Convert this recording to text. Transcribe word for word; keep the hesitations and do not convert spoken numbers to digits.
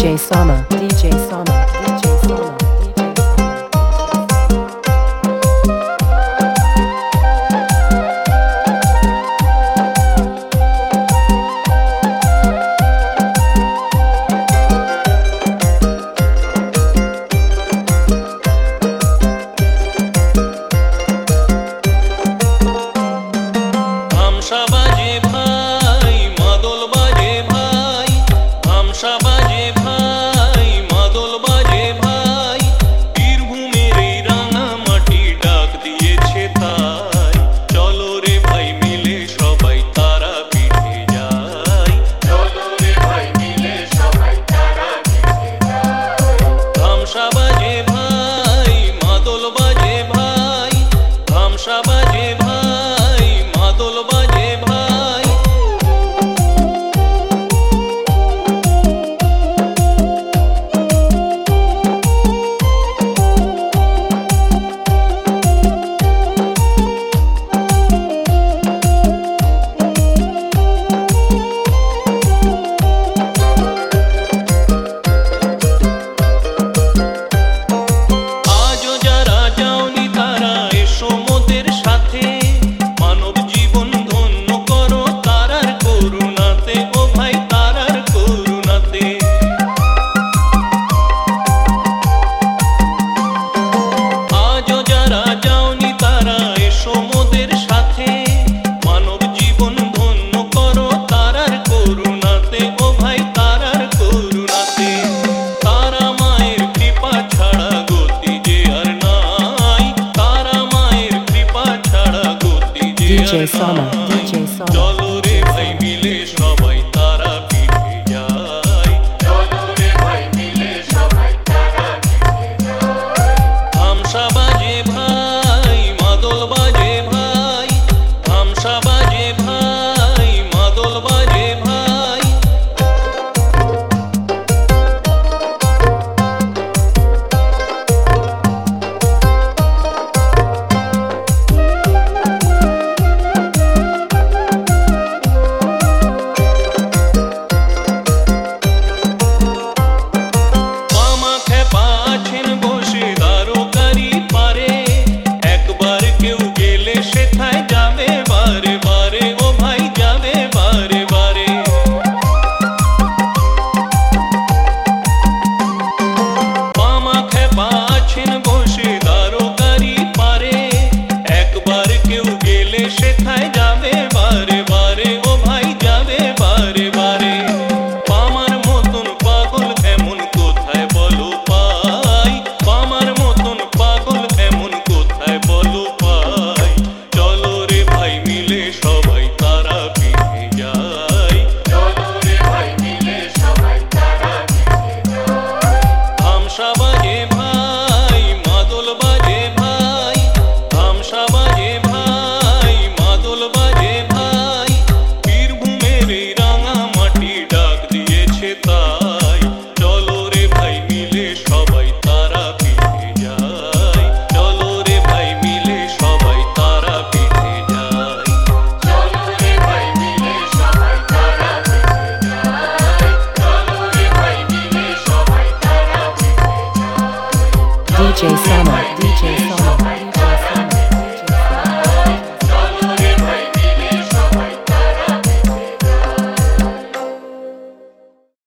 DJ Sama, DJ Sama, DJ Sama. DJ Sama, DJ Sama. চলো রে ভাই মিলে সবাই তারা পিঠে যাই, চলো রে ভাই মিলে সবাই তারা পিঠে যাই। ধামসা বাজে ভাই, মাদল বাজে ভাই, ধামসা বাজে ভাই, মাদল বাজে ভাই। DJ Sama, DJ Sama.